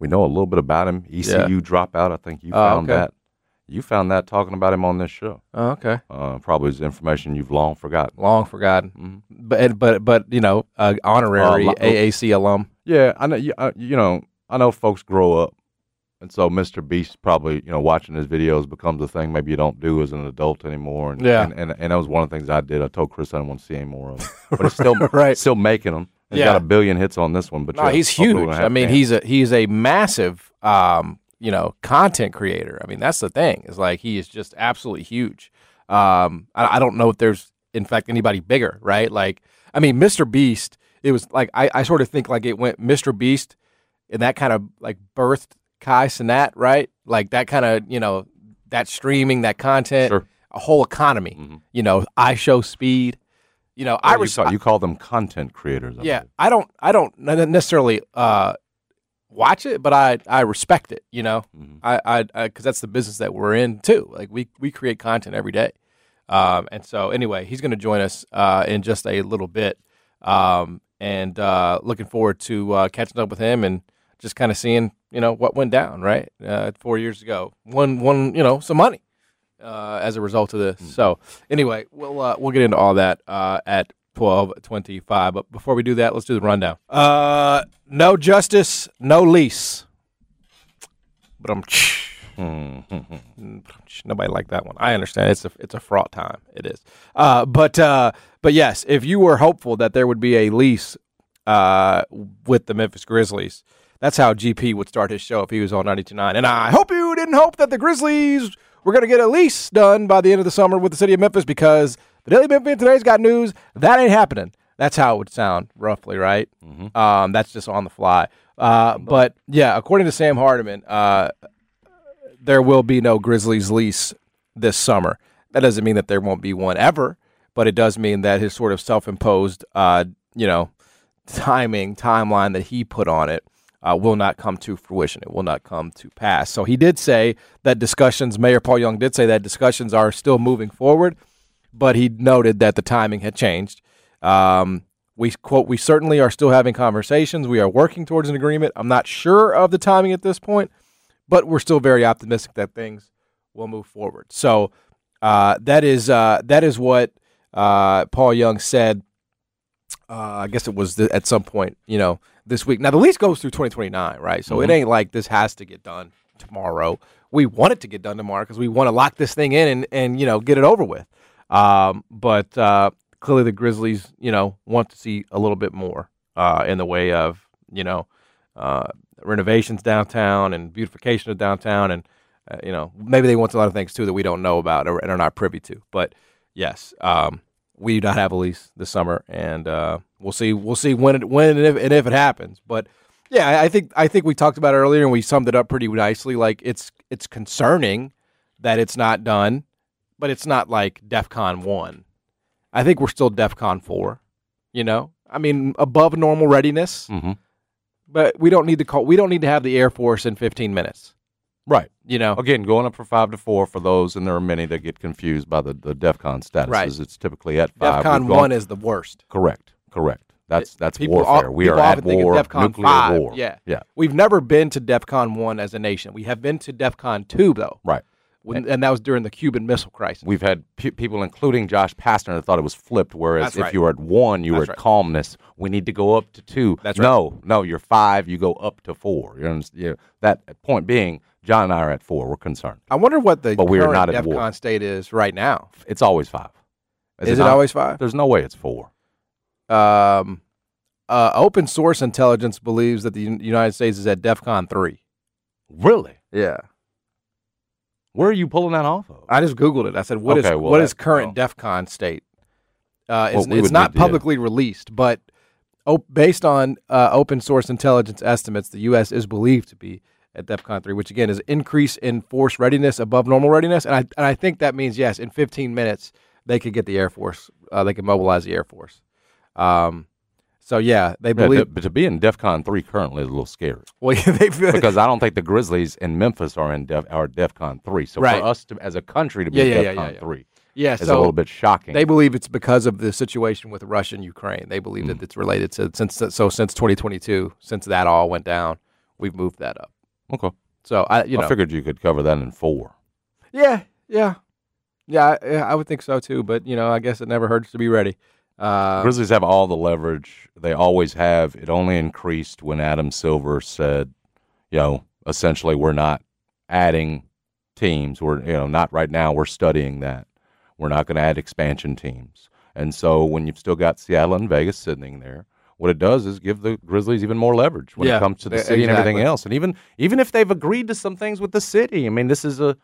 We know a little bit about him. ECU dropout. I think you found that. You found that talking about him on this show. Oh, okay. Probably is information you've long forgotten. But honorary AAC alum. Yeah, I know. I know folks grow up, and so Mr. Beast probably watching his videos becomes a thing maybe you don't do as an adult anymore. And, and that was one of the things I did. I told Chris I didn't want to see any more of him, but it's still still making them. He's got 1 billion hits on this one, but he's huge. I mean, he's a massive content creator. I mean, that's the thing. Is like he is just absolutely huge. I don't know if there's in fact anybody bigger, right? Like, I mean, Mr. Beast. It was like I sort of think like it went Mr. Beast, and that kind of like birthed Kai Cenat, right? Like that kind of that streaming, that content, a whole economy. I show speed. You call them content creators. I don't necessarily watch it, but I respect it. I because that's the business that we're in too. Like we create content every day, and so anyway, he's going to join us in just a little bit, and looking forward to catching up with him and just kind of seeing what went down 4 years ago. Won some money. As a result of this. So anyway, we'll get into all that at 12:25. But before we do that, let's do the rundown. No justice, no lease. But nobody liked that one. I understand it's a fraught time. It is. But yes, if you were hopeful that there would be a lease with the Memphis Grizzlies, that's how GP would start his show if he was on 92.9. And I hope you didn't hope that the Grizzlies we're going to get a lease done by the end of the summer with the city of Memphis because the Daily Memphian today's got news. That ain't happening. That's how it would sound, roughly, right? Mm-hmm. That's just on the fly. But, yeah, according to Sam Hardiman, there will be no Grizzlies lease this summer. That doesn't mean that there won't be one ever, but it does mean that his sort of self-imposed, timeline that he put on it will not come to fruition. It will not come to pass. So he did say that Mayor Paul Young did say that discussions are still moving forward, but he noted that the timing had changed. We certainly are still having conversations. We are working towards an agreement. I'm not sure of the timing at this point, but we're still very optimistic that things will move forward. So that is what Paul Young said. I guess it was at some point, this week. Now, the lease goes through 2029, right? So it ain't like this has to get done tomorrow. We want it to get done tomorrow because we want to lock this thing in and get it over with. But clearly the Grizzlies, want to see a little bit more in the way of, renovations downtown and beautification of downtown. And, maybe they want a lot of things, too, that we don't know about and are not privy to. But, yes, we do not have a lease this summer, and we'll see when and if it happens. But yeah, I think we talked about it earlier, and we summed it up pretty nicely. Like it's concerning that it's not done, but it's not like DEFCON 1. I think we're still DEFCON 4. I mean, above normal readiness, but we don't need to have the Air Force in 15 minutes. Right. Again, going up from 5 to 4 for those, and there are many that get confused by the DEFCON statuses. Right. It's typically at 5. DEFCON 1 is the worst. Correct. That's warfare. We are at war, nuclear 5. war. Yeah. We've never been to DEFCON 1 as a nation. We have been to DEFCON 2, though. Right. And that was during the Cuban Missile Crisis. We've had people, including Josh Pastner, that thought it was flipped, whereas if you were at 1, you were at calmness. We need to go up to 2. That's right. No, you're 5, you go up to 4. That point being, John and I are at 4. We're concerned. I wonder what the we are not current at war. DEFCON state is right now. It's always 5. Is it always 5? There's no way it's 4. Open source intelligence believes that the United States is at DEFCON 3. Really? Yeah. Where are you pulling that off of? I just Googled it. I said, what is current DEFCON state? It's not publicly released, but based on open source intelligence estimates, the U.S. is believed to be at DEFCON 3, which, again, is increase in force readiness above normal readiness. And I think that means, yes, in 15 minutes, they could get the Air Force. They could mobilize the Air Force. So, yeah, they believe. But to be in DEFCON 3 currently is a little scary. Well, because I don't think the Grizzlies in Memphis are DEFCON 3. So for us as a country to be DEFCON 3 is a little bit shocking. They believe it's because of the situation with Russia and Ukraine. They believe that it's related to since 2022, since that all went down, we've moved that up. Okay. So I figured you could cover that in 4. Yeah. I would think so too. But I guess it never hurts to be ready. Grizzlies have all the leverage. They always have. It only increased when Adam Silver said, essentially we're not adding teams. We're not right now. We're studying that. We're not going to add expansion teams. And so when you've still got Seattle and Vegas sitting there, what it does is give the Grizzlies even more leverage when it comes to the city and everything else. And even if they've agreed to some things with the city, I mean, this is a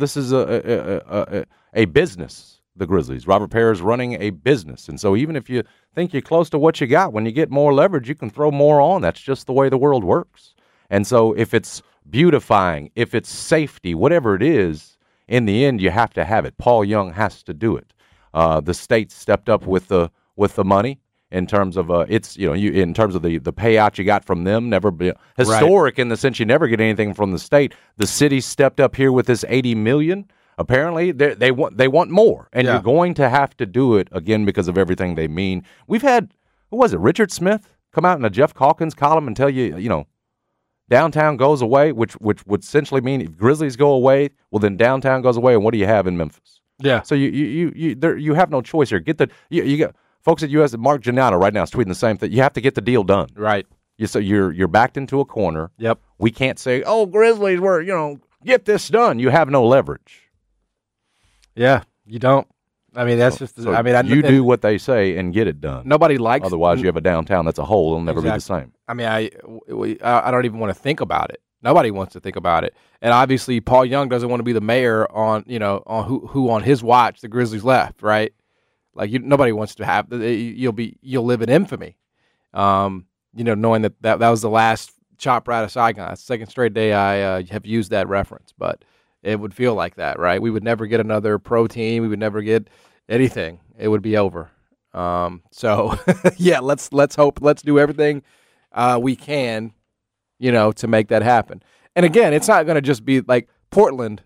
business. The Grizzlies, Robert Parrish is running a business, and so even if you think you're close to what you got, when you get more leverage, you can throw more on. That's just the way the world works. And so if it's beautifying, if it's safety, whatever it is, in the end, you have to have it. Paul Young has to do it. The state stepped up with the money in terms of in terms of the payout you got from them. Never be historic in the sense you never get anything from the state. The city stepped up here with this $80 million. Apparently, they want more, and you're going to have to do it again because of everything they mean. We've had Richard Smith come out in a Jeff Calkins column and tell you, downtown goes away, which would essentially mean if Grizzlies go away, well then downtown goes away, and what do you have in Memphis? Yeah. So you have no choice here. You got folks at US. Mark Giannotto right now is tweeting the same thing. You have to get the deal done. Right. So you're backed into a corner. Yep. We can't say, oh, Grizzlies, get this done. You have no leverage. Yeah, you don't. I mean, that's just. You do what they say and get it done. Nobody likes. Otherwise, you have a downtown that's a hole. It'll never be the same. I mean, I don't even want to think about it. Nobody wants to think about it. And obviously, Paul Young doesn't want to be the mayor on who on his watch the Grizzlies left, right? Like nobody wants to have. You'll live in infamy. Knowing that was the last chopper out of Saigon. It's the second straight day I have used that reference, but. It would feel like that, right? We would never get another pro team. We would never get anything. It would be over. So, yeah, let's hope. Let's do everything we can, to make that happen. And again, it's not going to just be like Portland,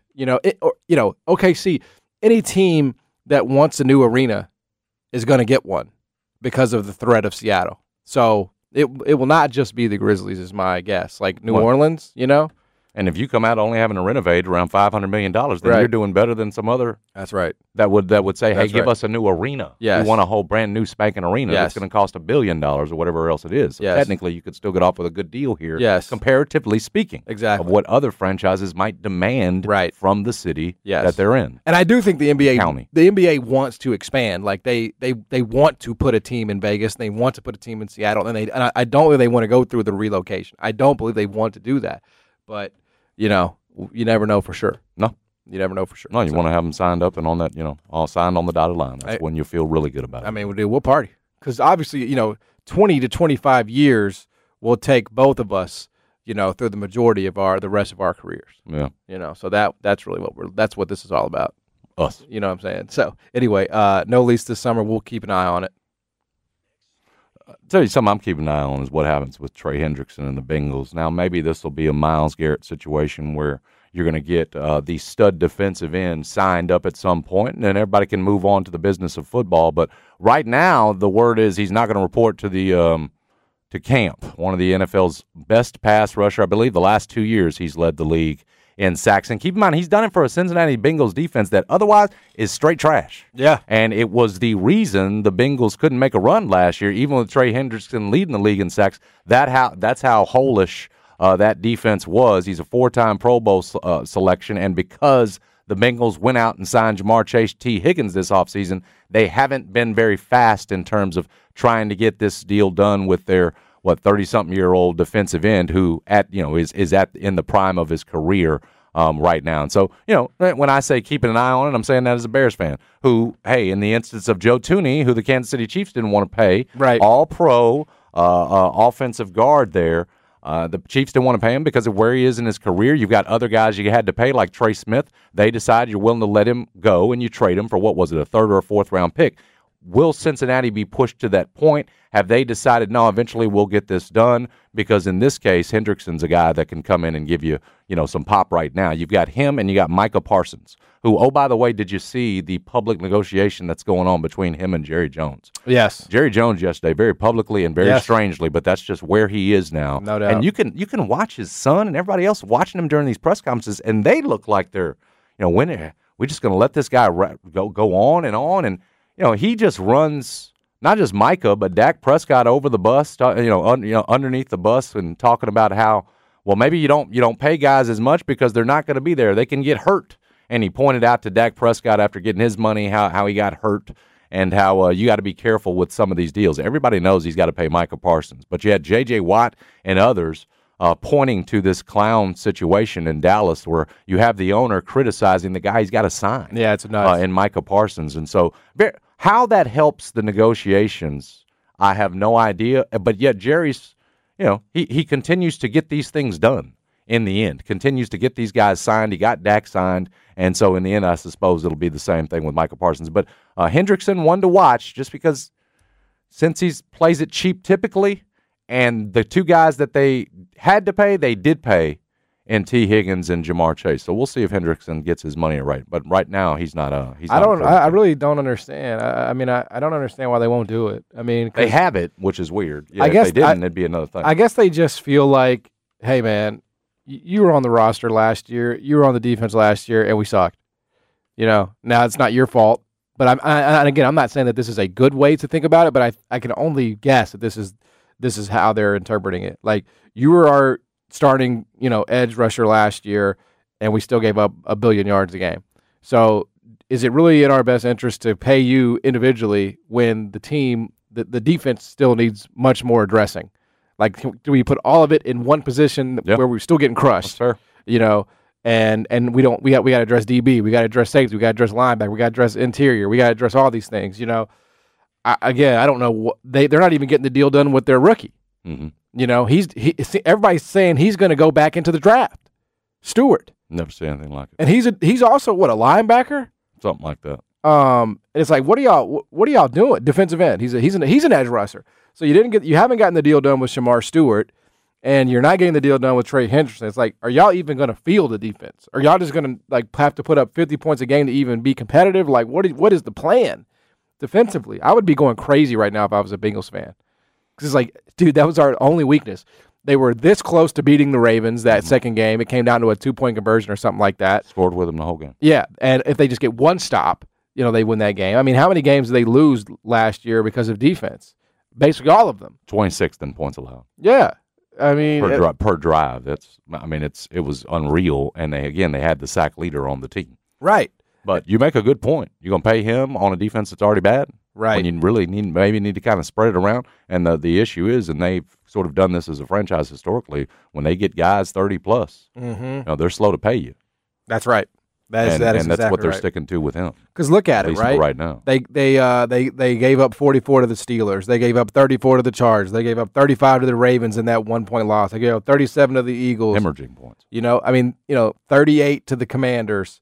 OKC. Any team that wants a new arena is going to get one because of the threat of Seattle. So it will not just be the Grizzlies, is my guess. Like New Orleans, And if you come out only having to renovate around $500 million, then you're doing better than some other. That's right. That would say, hey, give us a new arena. Yes. We want a whole brand new spanking arena that's going to cost $1 billion or whatever else it is. So technically, you could still get off with a good deal here. Yes. Comparatively speaking. Exactly. Of what other franchises might demand from the city that they're in. And I do think the NBA wants to expand. Like they want to put a team in Vegas. And they want to put a team in Seattle. And I don't believe they want to go through the relocation. I don't believe they want to do that. But you never know for sure. No. You never know for sure. No, you want to have them signed up and on that, all signed on the dotted line. That's when you feel really good about it. I mean, we'll party. Because obviously, 20 to 25 years will take both of us, through the majority of the rest of our careers. Yeah. So that's really that's what this is all about. Us. You know what I'm saying? So anyway, no lease this summer. We'll keep an eye on it. Tell you something I'm keeping an eye on is what happens with Trey Hendrickson and the Bengals. Now, maybe this will be a Myles Garrett situation where you're going to get the stud defensive end signed up at some point, and then everybody can move on to the business of football. But right now, the word is he's not going to report to the to camp. One of the NFL's best pass rusher. I believe the last 2 years he's led the league in sacks. And keep in mind, he's done it for a Cincinnati Bengals defense that otherwise is straight trash. Yeah. And it was the reason the Bengals couldn't make a run last year, even with Trey Hendrickson leading the league in sacks. That's how holish that defense was. He's a 4-time Pro Bowl selection, and because the Bengals went out and signed Jamar Chase, T. Higgins this offseason, they haven't been very fast in terms of trying to get this deal done with their 30-something-year-old defensive end who is in the prime of his career right now. And so, when I say keeping an eye on it, I'm saying that as a Bears fan who, hey, in the instance of Joe Thuney, who the Kansas City Chiefs didn't want to pay, all-pro offensive guard there, the Chiefs didn't want to pay him because of where he is in his career. You've got other guys you had to pay, like Trey Smith. They decide you're willing to let him go, and you trade him for, what was it, a 3rd or a 4th round pick. will Cincinnati be pushed to that point? Have they decided, no, eventually we'll get this done? Because in this case, Hendrickson's a guy that can come in and give you, some pop right now. You've got him and you got Micah Parsons, who, oh, by the way, did you see the public negotiation that's going on between him and Jerry Jones? Yes. Jerry Jones yesterday, very publicly and very strangely, but that's just where he is now. No doubt. And you can watch his son and everybody else watching him during these press conferences, and they look like they're, when we're just going to let this guy go on. And, he just runs not just Micah, but Dak Prescott over the bus, underneath the bus, and talking about how, well, maybe you don't pay guys as much because they're not going to be there. They can get hurt. And he pointed out to Dak Prescott after getting his money how he got hurt and how you got to be careful with some of these deals. Everybody knows he's got to pay Micah Parsons. But you had J.J. Watt and others pointing to this clown situation in Dallas where you have the owner criticizing the guy he's got to sign. Yeah, it's nuts. In Micah Parsons. And so how that helps the negotiations, I have no idea. But yet Jerry's, he continues to get these things done in the end, continues to get these guys signed. He got Dak signed. And so in the end, I suppose it'll be the same thing with Micah Parsons. But Hendrickson, one to watch, just because since he plays it cheap typically, and the two guys that they had to pay, they did pay in T. Higgins and Jamar Chase. So we'll see if Hendrickson gets his money right. But right now, he's not. I really don't understand. I don't understand why they won't do it. I mean, they have it, which is weird. Yeah, I guess if they didn't, it'd be another thing. I guess they just feel like, hey, man, you were on the roster last year, you were on the defense last year, and we sucked. Now it's not your fault. But I'm not saying that this is a good way to think about it. But I can only guess that this is how they're interpreting it. Like, you were our starting, edge rusher last year, and we still gave up 1 billion yards a game. So is it really in our best interest to pay you individually when the team, the defense still needs much more addressing? Like, do we put all of it in one position where we're still getting crushed? That's fair. And we got to address DB, we got to address safety, we got to address linebacker, we got to address interior, we got to address all these things. I don't know. They're not even getting the deal done with their rookie. Mm-hmm. Everybody's saying he's going to go back into the draft. Stewart. Never seen anything like it. And he's also a linebacker? Something like that. It's like, what are y'all doing? Defensive end. He's an edge rusher. So you haven't gotten the deal done with Shamar Stewart, and you're not getting the deal done with Trey Hendrickson. It's like, are y'all even going to field the defense? Are y'all just going to have to put up 50 points a game to even be competitive? Like, what is the plan defensively? I would be going crazy right now if I was a Bengals fan. Because it's like, dude, that was our only weakness. They were this close to beating the Ravens that second game. It came down to a 2-point conversion or something like that. Scored with them the whole game. Yeah, and if they just get one stop, they win that game. I mean, how many games did they lose last year because of defense? Basically all of them. 26th in points allowed. Yeah. I mean, per drive. It was unreal, and they had the sack leader on the team. Right. But you make a good point. You're going to pay him on a defense that's already bad? Right. When you really need to kind of spread it around. And the issue is, and they've sort of done this as a franchise historically, when they get guys 30+, they're slow to pay you. That's right. That is exactly that's what they're right. sticking to with him. Because look at it, right? Right now, they gave up 44 to the Steelers. They gave up 34 to the Chargers. They gave up 35 to the Ravens in that 1-point loss. They gave up 37 to the Eagles. Hemorrhaging points. 38 to the Commanders.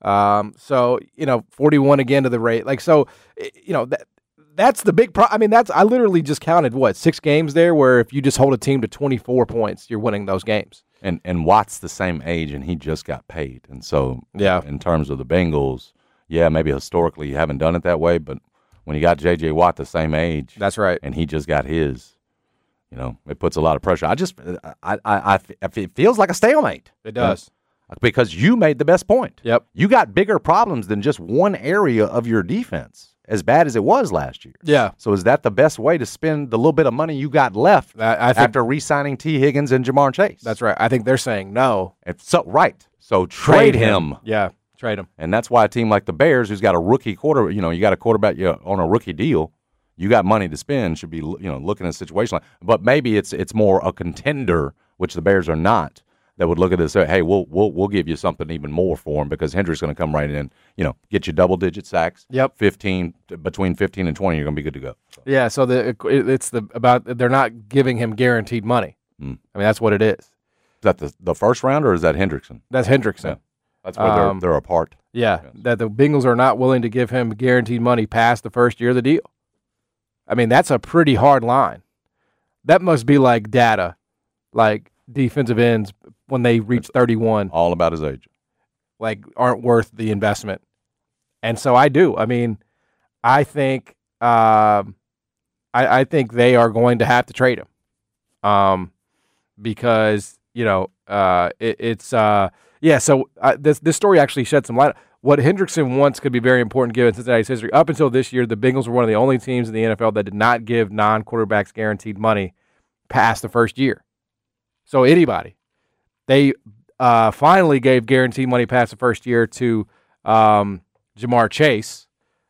41 again to the Ravens. Like, so, that's the big problem. I mean, I literally just counted 6 games there where if you just hold a team to 24 points, you're winning those games. And Watt's the same age, and he just got paid. And so, in terms of the Bengals, maybe historically you haven't done it that way, but when you got J.J. Watt the same age, that's right, and he just got his, it puts a lot of pressure. It feels like a stalemate. It does. Because you made the best point. Yep. You got bigger problems than just one area of your defense, as bad as it was last year. Yeah. So is that the best way to spend the little bit of money you got left after re-signing T. Higgins and Jamar Chase? That's right. I think they're saying no. So trade him. Yeah, trade him. And that's why a team like the Bears, who's got a rookie you got a quarterback on a rookie deal, you got money to spend, should be looking at a situation like. But maybe it's more a contender, which the Bears are not, that would look at this and say, hey, we'll give you something even more for him because Hendrick's going to come right in, get you double-digit sacks. Yep. Between 15 and 20, you're going to be good to go. So. Yeah, so they're not giving him guaranteed money. I mean, that's what it is. Is that the first round, or is that Hendrickson? That's Hendrickson. Yeah. That's where they're apart. Yeah, Yes. that the Bengals are not willing to give him guaranteed money past the first year of the deal. I mean, that's a pretty hard line. That must be like data, like defensive ends when they reach 31, All about his age. like aren't worth the investment. And so I do. I mean, I think I think they are going to have to trade him, because So this story actually shed some light. What Hendrickson wants could be very important given Cincinnati's history. Up until this year, the Bengals were one of the only teams in the NFL that did not give non-quarterbacks guaranteed money past the first year. So anybody, they finally gave guaranteed money past the first year to Jamar Chase,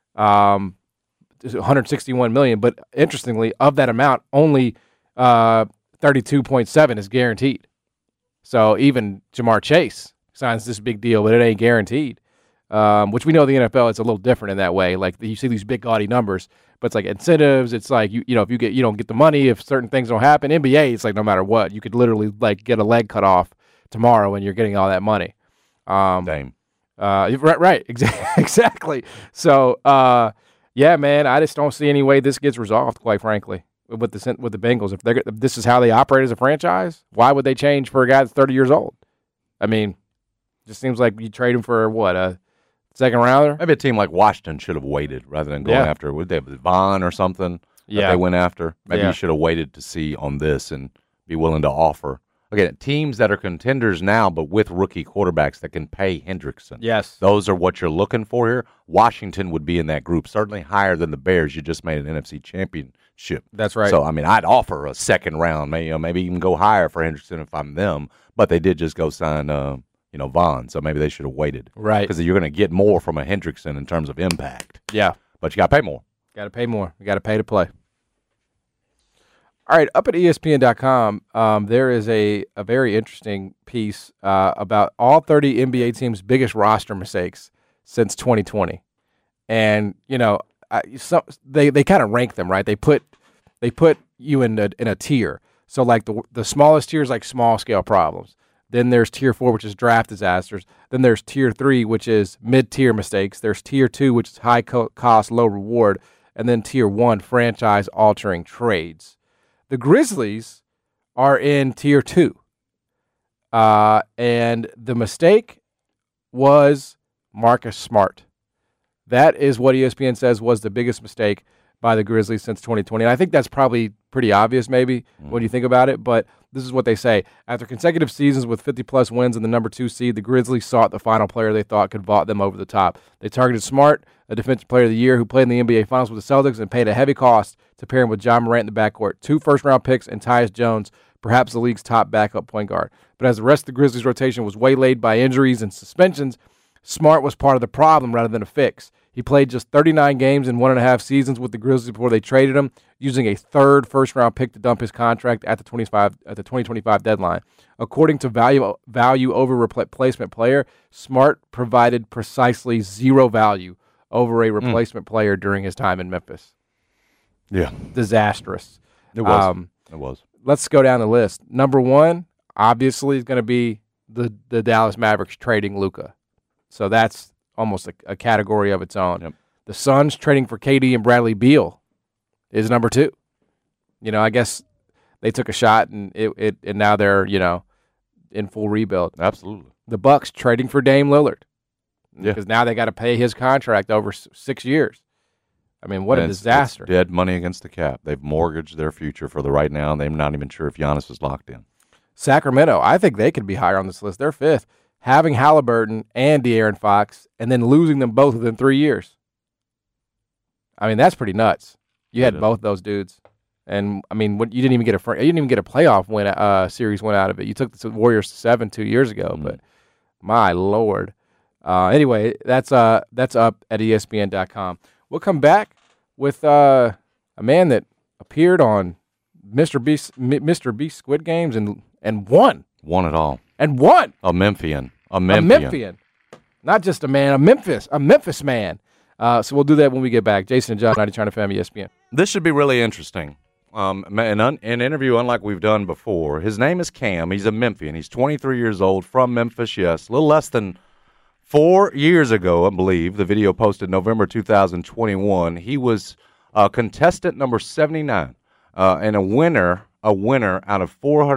$161 million. But interestingly, of that amount, only 32.7 is guaranteed. So even Jamar Chase signs this big deal, but it ain't guaranteed. Which we know the NFL is a little different in that way. Like you see these big gaudy numbers, but it's like incentives. It's like if you don't get the money, if certain things don't happen. NBA, it's like no matter what, you could literally like get a leg cut off tomorrow and you're getting all that money. Dame. Right, exactly. So yeah, man, I just don't see any way this gets resolved. Quite frankly, with the Bengals, if this is how they operate as a franchise, why would they change for a guy that's 30 years old? I mean, just seems like you trade him for what, a second rounder? Maybe a team like Washington should have waited rather than going after, would they have Vaughn or something that they went after? Maybe you should have waited to see on this and be willing to offer. Again, teams that are contenders now, but with rookie quarterbacks that can pay Hendrickson. Yes. Those are what you're looking for here. Washington would be in that group, certainly higher than the Bears. You just made an NFC championship. That's right. So, I mean, I'd offer a second round, maybe even go higher for Hendrickson if I'm them, but they did just go sign Vaughn, so maybe they should have waited. Right. Because you're going to get more from a Hendrickson in terms of impact. Yeah. But you got to pay more. Got to pay more. You got to pay to play. All right, up at ESPN.com, there is a very interesting piece about all 30 NBA teams' biggest roster mistakes since 2020. And, they kind of rank them, right? They put you in a tier. So, like, the smallest tier is like small-scale problems. Then there's Tier 4, which is draft disasters. Then there's Tier 3, which is mid-tier mistakes. There's Tier 2, which is high cost, low reward. And then Tier 1, franchise-altering trades. The Grizzlies are in Tier 2. And the mistake was Marcus Smart. That is what ESPN says was the biggest mistake by the Grizzlies since 2020. And I think that's probably pretty obvious maybe when you think about it, but this is what they say. After consecutive seasons with 50-plus wins in the number 2 seed, the Grizzlies sought the final player they thought could vault them over the top. They targeted Smart, a Defensive Player of the Year who played in the NBA Finals with the Celtics, and paid a heavy cost to pair him with John Morant in the backcourt, 2 first-round picks, and Tyus Jones, perhaps the league's top backup point guard. But as the rest of the Grizzlies' rotation was waylaid by injuries and suspensions, Smart was part of the problem rather than a fix. He played just 39 games in 1.5 seasons with the Grizzlies before they traded him, using a third first-round pick to dump his contract at the 2025 deadline. According to value over replacement player, Smart provided precisely zero value over a replacement player during his time in Memphis. Yeah. Disastrous. It was. It was. Let's go down the list. Number 1, obviously, is going to be the Dallas Mavericks trading Luka. So that's almost a category of its own. Yep. The Suns trading for KD and Bradley Beal is number 2. I guess they took a shot and and now they're, in full rebuild. Absolutely. The Bucks trading for Dame Lillard. Because now they got to pay his contract over 6 years. I mean, what a disaster. It's dead money against the cap. They've mortgaged their future for the right now. They're not even sure if Giannis is locked in. Sacramento, I think they could be higher on this list. They're 5th. Having Halliburton and De'Aaron Fox, and then losing them both within 3 years. I mean, that's pretty nuts. You had both those dudes, and I mean, you didn't even get a playoff series win out of it. You took the Warriors to 7 2 years ago, but my Lord. Anyway, that's up at ESPN.com. We'll come back with a man that appeared on Mr. Beast Squid Games and won. Won it all. And won. A Memphian. Not just a man, a Memphis man. So we'll do that when we get back. Jason and John, 90 China Family, ESPN. This should be really interesting. An interview unlike we've done before. His name is Cam. He's a Memphian. He's 23 years old, from Memphis, yes. A little less than 4 years ago, I believe, the video posted November 2021, he was contestant number 79 and a winner out of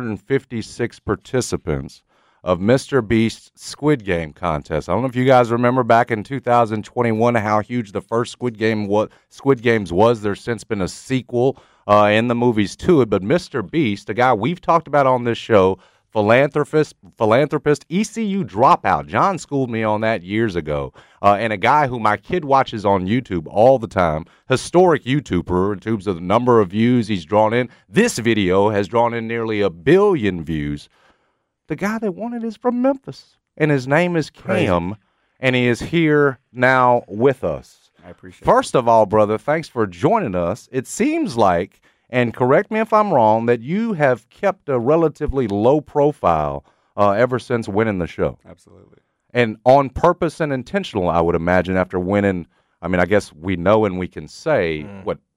456 participants of Mr. Beast's Squid Game contest. I don't know if you guys remember back in 2021 how huge the first Squid Games was. There's since been a sequel in the movies to it, but Mr. Beast, a guy we've talked about on this show, philanthropist, ECU dropout. John schooled me on that years ago. And a guy who my kid watches on YouTube all the time, historic YouTuber in terms of the number of views he's drawn in. This video has drawn in nearly 1 billion views. The guy that won it is from Memphis, and his name is Cam, and he is here now with us. I appreciate it. First of all, brother, thanks for joining us. It seems like, and correct me if I'm wrong, that you have kept a relatively low profile ever since winning the show. Absolutely. And on purpose and intentional, I would imagine, after winning, I mean, I guess we know and we can say, it was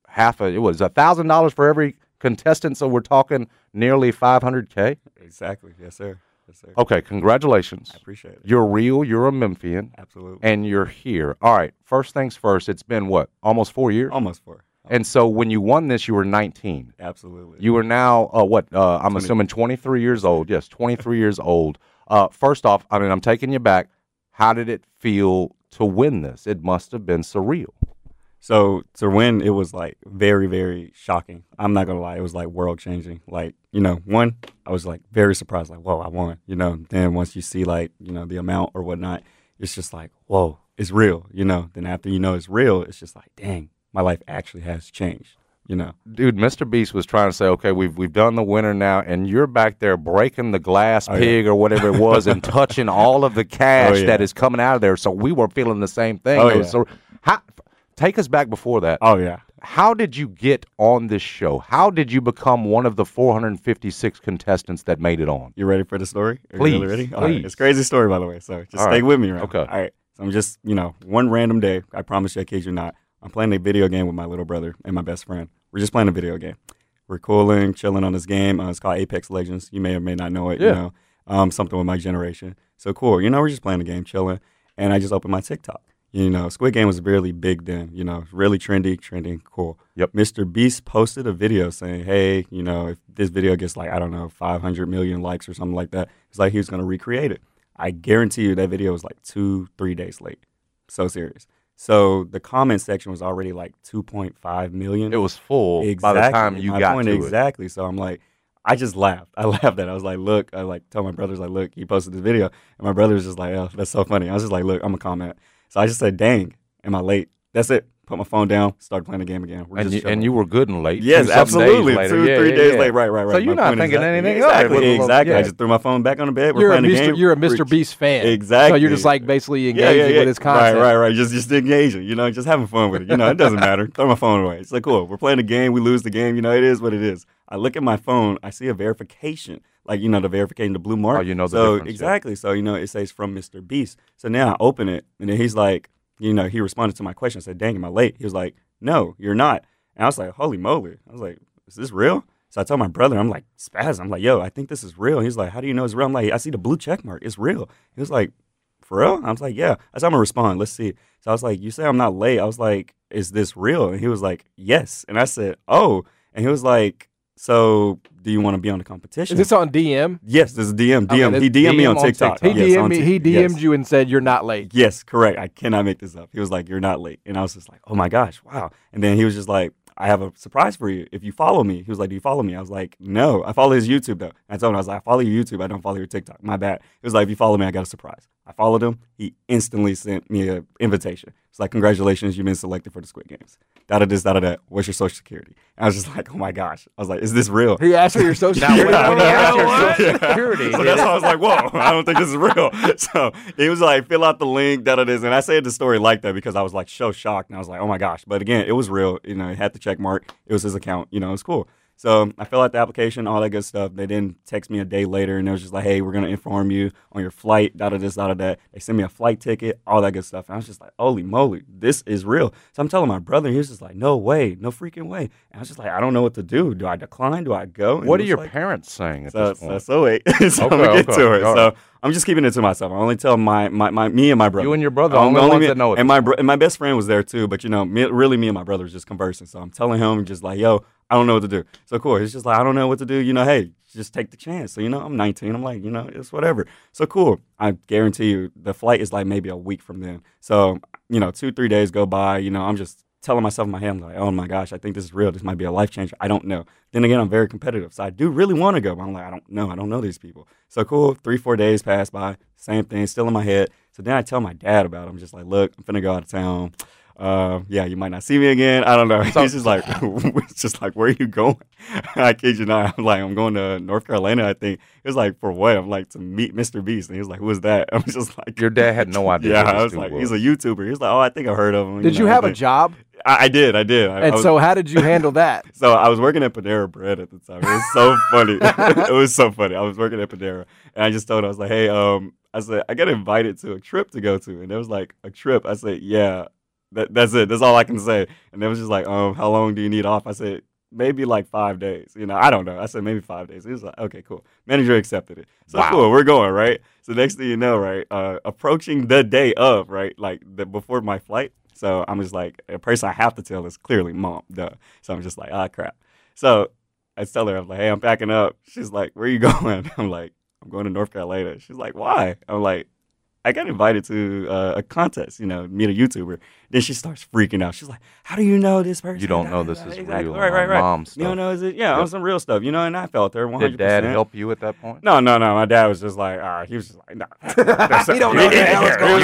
$1,000 for every contestant, so we're talking nearly $500K? Exactly. Yes, sir. Yes, sir. Okay, congratulations. I appreciate it. You're real, you're a Memphian. Absolutely. And you're here. All right, first things first, it's been what, almost 4 years? Almost 4. And so when you won this, you were 19. Absolutely. You are now, I'm assuming 23 years old. Yes, 23 years old. First off, I mean, I'm taking you back. How did it feel to win this? It must have been surreal. So to win, it was like very, very shocking. I'm not going to lie. It was like world changing. Like, one, I was like very surprised, like, whoa, I won, Then once you see like, the amount or whatnot, it's just like, whoa, it's real, Then after it's real, it's just like, dang, my life actually has changed, Dude, Mr. Beast was trying to say, okay, we've done the winner now, and you're back there breaking the glass pig or whatever it was and touching all of the cash that is coming out of there. So we were feeling the same thing. So take us back before that. Oh, yeah. How did you get on this show? How did you become one of the 456 contestants that made it on? You ready for the story? Please. You really ready? Please. All right. It's a crazy story, by the way, so just stay with me, right? Okay. All right. So I'm just, one random day, I promise you, I kid you not, I'm playing a video game with my little brother and my best friend. We're just playing a video game. We're cooling, chilling on this game. It's called Apex Legends. You may or may not know it, something with my generation. So cool. We're just playing the game, chilling, and I just opened my TikTok. Squid Game was really big then, really trending, cool. Yep. Mr. Beast posted a video saying, hey, if this video gets like, 500 million likes or something like that, it's like he was going to recreate it. I guarantee you that video was like 2-3 days late. So serious. So the comment section was already like 2.5 million. It was full by the time you got to it. Exactly. So I'm like, I just laughed. I laughed at it. I was like, look, I like told my brothers, like, look, he posted this video. And my brother was just like, oh, that's so funny. I was just like, look, I'm going to comment. So I just said, dang, am I late? That's it. Put my phone down, started playing the game again. And you were good and late. Yes, absolutely. 2-3 days late. Right. So you're not thinking anything exactly, else. Exactly. I just threw my phone back on the bed. We're playing the game. You're a Mr. Beast fan. Exactly. So you're just like basically engaging with his content. Right. Just engaging, just having fun with it. It doesn't matter. Throw my phone away. It's like, cool. We're playing the game. We lose the game. It is what it is. I look at my phone. I see a verification. Like, the verification, the blue mark. Oh, the difference. Exactly. So, it says from Mr. Beast. So now I open it, and then he's like, he responded to my question. I said, dang, am I late? He was like, no, you're not. And I was like, holy moly. I was like, is this real? So I told my brother, I'm like, spaz. I'm like, yo, I think this is real. He's like, how do you know it's real? I'm like, I see the blue check mark. It's real. He was like, for real? I was like, yeah. I said, I'm going to respond. Let's see. So I was like, you say I'm not late. I was like, is this real? And he was like, yes. And I said, oh. And he was like, so do you want to be on the competition? Is this on DM? Yes, this is DM. He DM'd me on TikTok. He DM'd you and said you're not late. Yes, correct. I cannot make this up. He was like, you're not late. And I was just like, oh my gosh, wow. And then he was just like, I have a surprise for you. If you follow me, he was like, do you follow me? I was like, no. I follow his YouTube though. And I told him, I was like, I follow your YouTube. I don't follow your TikTok. My bad. He was like, if you follow me, I got a surprise. I followed him. He instantly sent me an invitation. It's like, congratulations, you've been selected for the Squid Games. That. What's your social security? And I was just like, oh my gosh. I was like, is this real? He asked for your social security. When he asked your social security. So that's why I was like, whoa, I don't think this is real. So he was like, fill out the link, And I said the story like that because I was like so shocked. And I was like, oh my gosh. But again, it was real. It had the check mark. It was his account. It was cool. So I filled out the application, all that good stuff. They didn't text me a day later, and it was just like, hey, we're going to inform you on your flight, this, that. They sent me a flight ticket, all that good stuff. And I was just like, holy moly, this is real. So I'm telling my brother, he was just like, no way, no freaking way. And I was just like, I don't know what to do. Do I decline? Do I go? And what are your parents saying at this point? So wait. So I'm going to get to it. So I'm just keeping it to myself. I only tell me and my brother. You and your brother are the only ones that know it. And my best friend was there too, but really me and my brother was just conversing. So I'm telling him just like, yo, I don't know what to do. So cool. He's just like, I don't know what to do. Hey, just take the chance. So, I'm 19. I'm like, it's whatever. So cool. I guarantee you the flight is like maybe a week from then. So, 2-3 days go by, I'm just telling myself in my head, I'm like, oh my gosh, I think this is real. This might be a life changer. I don't know. Then again, I'm very competitive. So I do really want to go. But I'm like, I don't know. I don't know these people. So cool. 3-4 days pass by. Same thing. Still in my head. So then I tell my dad about it. I'm just like, look, I'm finna go out of town. Yeah, you might not see me again. I don't know. He's just like, where are you going? I kid you not. I'm like, I'm going to North Carolina, I think. It was like, for what? I'm like, to meet Mr. Beast. And he was like, who is that? I was just like. Your dad had no idea. Yeah, I was like, he's a YouTuber. He was like, oh, I think I heard of him. Did you have a job? I did. So how did you handle that? So I was working at Panera Bread at the time. It was so funny. It was so funny. I was working at Panera. And I just told him, I was like, hey, I said, I got invited to a trip to go to. And there was like a trip. I said, yeah. That's it. That's all I can say. And they was just like, how long do you need off? I said, maybe like 5 days. I don't know. I said, maybe 5 days. He was like, okay, cool. Manager accepted it. So cool. We're going, right? So next thing you know, right, approaching the day of, right, like before my flight. So I'm just like, a person I have to tell is clearly mom. Duh. So I'm just like, crap. So I tell her, I'm like, hey, I'm packing up. She's like, where are you going? I'm like, I'm going to North Carolina. She's like, why? I'm like, I got invited to a contest, meet a YouTuber. Then she starts freaking out. She's like, how do you know this person? You don't know this is exactly. real. Right. Mom stuff. You don't know, is it? Yeah, on some real stuff, and I felt her 100%. Did Dad help you at that point? No. My dad was just like, he was just like, nah. He don't know what the hell is going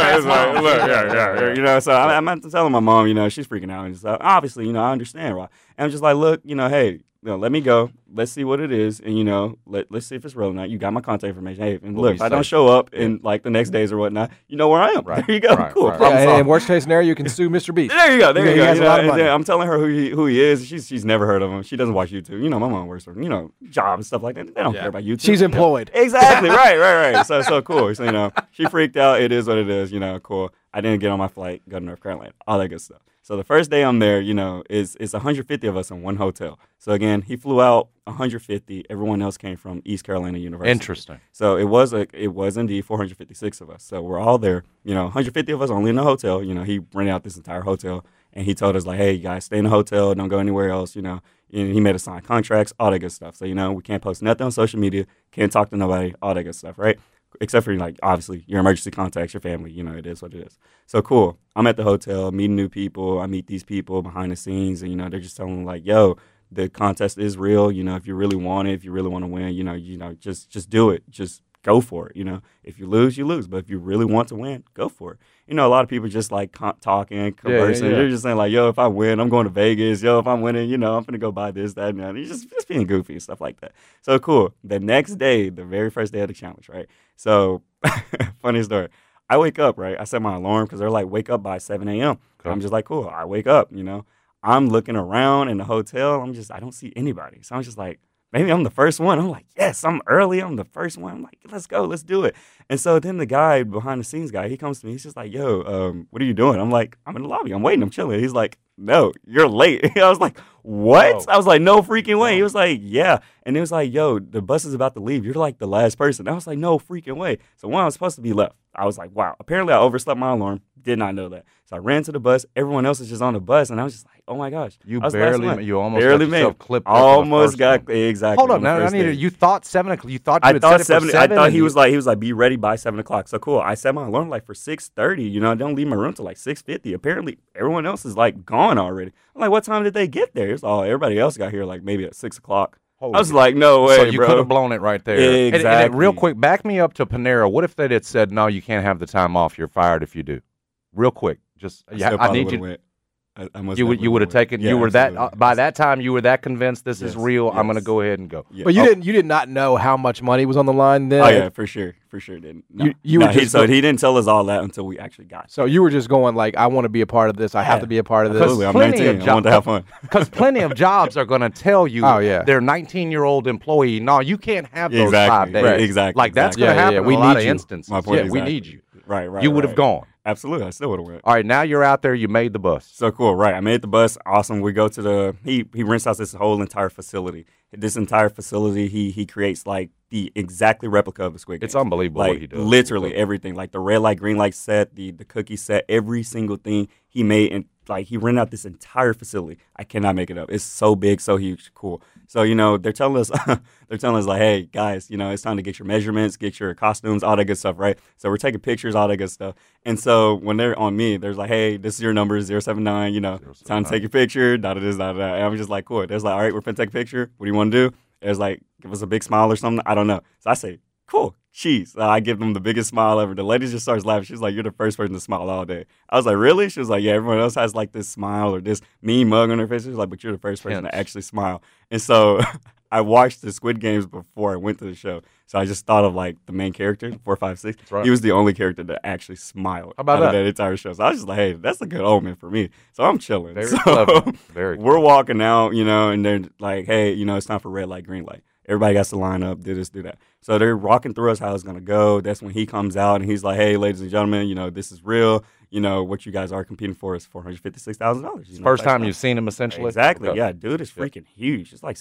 on. Like, so I'm telling my mom, she's freaking out. And so obviously, I understand why. And I'm just like, look, hey, let me go. Let's see what it is, and let's see if it's real or not. You got my contact information. Hey, and look, if I don't show up in like the next days or whatnot, you know where I am. Right. There you go. Right. Cool. Right. And worst case scenario, you can sue Mr. Beast. There you go. There you go. He has a lot of money. I'm telling her who he is. She's never heard of him. She doesn't watch YouTube. My mom works for job and stuff like that. They don't care about YouTube. She's employed. Exactly. Right. So cool. So she freaked out. It is what it is. Cool. I didn't get on my flight, go to North Carolina, all that good stuff. So the first day I'm there, it's 150 of us in one hotel. So again, he flew out 150. Everyone else came from East Carolina University. Interesting. So it was indeed 456 of us. So we're all there. 150 of us only in the hotel. He rented out this entire hotel, and he told us like, hey, you guys, stay in the hotel, don't go anywhere else. And he made us sign contracts, all that good stuff. So we can't post nothing on social media, can't talk to nobody, all that good stuff, right? Except for like obviously your emergency contacts, your family, it is what it is. So cool. I'm at the hotel meeting new people. I meet these people behind the scenes, and they're just telling me like, yo, the contest is real. If you really want it, if you really want to win, just do it. Just go for it. If you lose, you lose. But if you really want to win, go for it. A lot of people just like talking, conversing. They're just saying like, yo, if I win, I'm going to Vegas. Yo, if I'm winning, I'm going to go buy this, that, and that. It's just being goofy and stuff like that. So cool. The next day, the very first day of the challenge, right? So funny story. I wake up, right? I set my alarm because they're like, wake up by 7 a.m. Okay. I'm just like, cool. I wake up, I'm looking around in the hotel. I don't see anybody. So I'm just like, maybe I'm the first one. I'm like, yes, I'm early. I'm the first one. I'm like, let's go. Let's do it. And so then the guy, behind the scenes guy, he comes to me. He's just like, yo, what are you doing? I'm like, I'm in the lobby. I'm waiting. I'm chilling. He's like, no, you're late. I was like, what? Whoa. I was like, no freaking way. He was like, yeah. And he was like, yo, the bus is about to leave. You're like the last person. I was like, no freaking way. So when I was supposed to be left, I was like, wow. Apparently I overslept my alarm. Did not know that. So I ran to the bus. Everyone else is just on the bus. And I was just like, oh my gosh. You almost barely got yourself clipped. Almost got, exactly. Hold up. Now, you thought 7 o'clock. You thought I thought 7. I thought he was like, be ready by 7 o'clock. So cool. I set my alarm like for 6:30. I don't leave my room till like 6:50. Apparently everyone else is like gone already. I'm like, what time did they get there? It's all everybody else got here like maybe at 6 o'clock. I was like, no way, so you bro. could have blown it right there. Exactly. And real quick, back me up to Panera. What if they had said, no, you can't have the time off. You're fired if you do. Real quick. Just I need you. You would have taken. Yeah, you were that by that time. You were that convinced this is real. Yes. I'm going to go ahead and go. Yeah. But you did not know how much money was on the line then. Oh yeah, for sure didn't. No. He didn't tell us all that until we actually got. So you were just going like, I want to be a part of this. I have to be a part of this. Absolutely, I'm 19. I want to have fun. Because plenty of jobs are going to tell you, their 19-year-old employee, no, you can't have those 5 days. Right, exactly. Like that's going to happen in a lot of instances. My point we need you. Right. You would have gone. Absolutely, I still would have went. All right, now you're out there. You made the bus. So cool, right? I made the bus. Awesome. We go to he rents out this whole entire facility. This entire facility, he creates like the exactly replica of the Squid Game. It's unbelievable like, what he does. Literally everything, like the red light, green light set, the cookie set, every single thing he made, and like he rented out this entire facility. I cannot make it up. It's so big, so huge, cool. So they're telling us, like, hey guys, it's time to get your measurements, get your costumes, all that good stuff, right? So we're taking pictures, all that good stuff. And so when they're on me, there's like, hey, this is your number, 079, time to take your picture, da da da da. And I'm just like, cool. There's like, all right, we're finna take a picture. What do you want to do? There's like, give us a big smile or something. I don't know. So I say, cool, cheese. I give them the biggest smile ever. The lady just starts laughing. She's like, you're the first person to smile all day. I was like, really? She was like, yeah, everyone else has like this smile or this mean mug on their face. She's like, but you're the first person to actually smile. And so I watched the Squid Games before I went to the show. So I just thought of like the main character, 456. Right. He was the only character that actually smiled out of that entire show. So I was just like, hey, that's a good omen for me. So I'm chilling. Very clever. Very clever. We're walking out, and they're like, hey, it's time for red light, green light. Everybody has to line up, do this, do that. So they're walking through us how it's going to go. That's when he comes out and he's like, hey, ladies and gentlemen, this is real. What you guys are competing for is $456,000. First time you've seen him, essentially? Exactly. Okay. Yeah, dude is freaking huge. It's like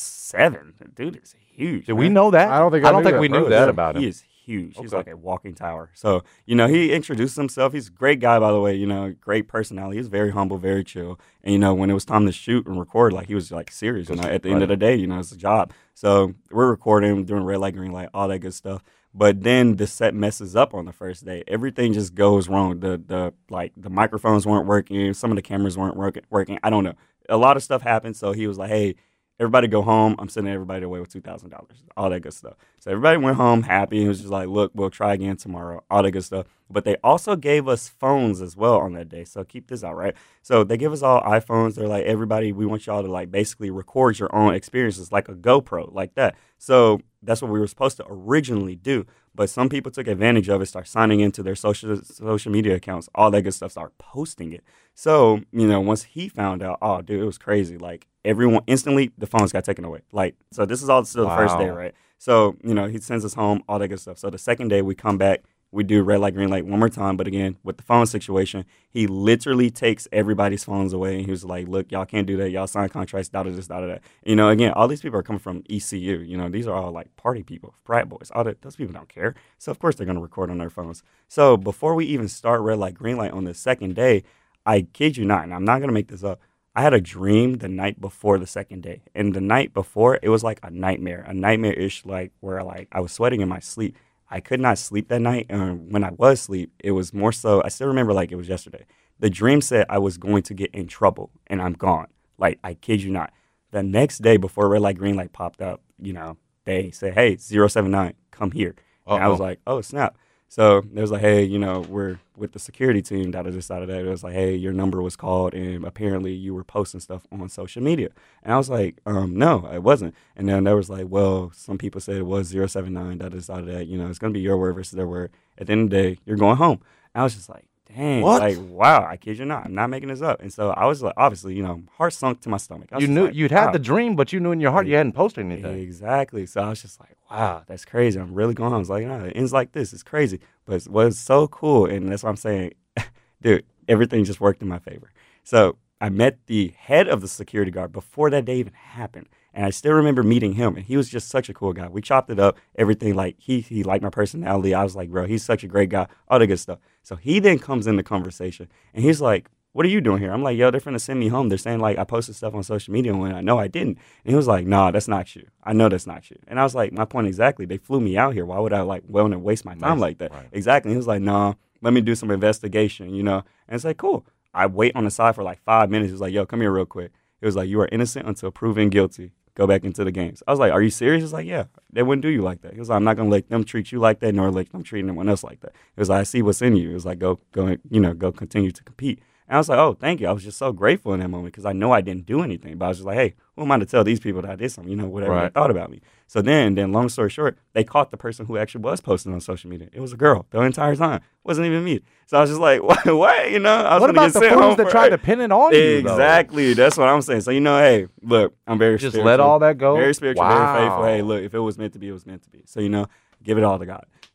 6'7". Dude is huge. Did we know that? I don't think we knew that about him. He is huge. Okay. He's like a walking tower. So, he introduced himself. He's a great guy, by the way, great personality. He's very humble, very chill. And, when it was time to shoot and record, like, he was, like, serious. At the end of the day, it's a job. So we're recording, doing red light, green light, all that good stuff. But then the set messes up on the first day. Everything just goes wrong. The microphones weren't working. Some of the cameras weren't working. I don't know. A lot of stuff happened. So he was like, hey, everybody go home. I'm sending everybody away with $2,000. All that good stuff. So everybody went home happy. He was just like, look, we'll try again tomorrow. All that good stuff. But they also gave us phones as well on that day. So keep this out, right? So they give us all iPhones. They're like, everybody, we want y'all to like basically record your own experiences like a GoPro, like that. So that's what we were supposed to originally do. But some people took advantage of it, start signing into their social media accounts, all that good stuff, start posting it. So, once he found out, oh, dude, it was crazy. Like, everyone, instantly, the phones got taken away. Like, so this is all still the first day, right? So, he sends us home, all that good stuff. So the second day, we come back. We do red light, green light one more time. But again, with the phone situation, he literally takes everybody's phones away. And he was like, look, y'all can't do that. Y'all sign contracts, this, that. Again, all these people are coming from ECU. These are all like party people, frat boys. Those people don't care. So, of course, they're going to record on their phones. So before we even start red light, green light on the second day, I kid you not, and I'm not going to make this up, I had a dream the night before the second day. And the night before, it was like a nightmare-ish, like where like I was sweating in my sleep. I could not sleep that night, and when I was asleep, it was more so, I still remember like it was yesterday. The dream said I was going to get in trouble, and I'm gone. Like, I kid you not. The next day, before red light, green light popped up, they said, hey, 079, come here. And I was like, oh, snap. So it was like, hey, we're with the security team, da-da-da. It was like, hey, your number was called, and apparently you were posting stuff on social media. And I was like, no, I wasn't. And then there was like, well, some people said it was 079, da-da-da. It's going to be your word versus their word. At the end of the day, you're going home. And I was just like, dang, what? Like, wow, I kid you not. I'm not making this up. And so I was like, obviously, heart sunk to my stomach. You knew you'd had the dream, but you knew in your heart you hadn't posted anything. Exactly. So I was just like, wow, that's crazy. I'm really going home. I was like, it ends like this. It's crazy. But it was so cool. And that's what I'm saying. Dude, everything just worked in my favor. So I met the head of the security guard before that day even happened. And I still remember meeting him, and he was just such a cool guy. We chopped it up, everything. Like, he liked my personality. I was like, bro, he's such a great guy, all the good stuff. So he then comes in the conversation, and he's like, what are you doing here? I'm like, yo, they're finna send me home. They're saying, like, I posted stuff on social media when I know I didn't. And he was like, nah, that's not you. I know that's not you. And I was like, my point exactly. They flew me out here. Why would I, like, want to waste my time like that? Right. Exactly. And he was like, nah, let me do some investigation, And it's like, cool. I wait on the side for, like, 5 minutes. He was like, yo, come here real quick. It was like, you are innocent until proven guilty. Go back into the games. I was like, are you serious? He's like, yeah, they wouldn't do you like that. He was like, I'm not going to let them treat you like that, nor let them treat anyone else like that. It was like, I see what's in you. It was like, go continue to compete. And I was like, oh, thank you. I was just so grateful in that moment because I know I didn't do anything. But I was just like, hey, who am I to tell these people that I did something, whatever they thought about me. So then long story short, they caught the person who actually was posting on social media. It was a girl the entire time. It wasn't even me. So I was just like, what? I was what about the fools that tried to pin it on you, Exactly. That's what I'm saying. So, hey, look, I'm very just spiritual. Let all that go? Very spiritual, very faithful. Hey, look, if it was meant to be, it was meant to be. So, give it all to God.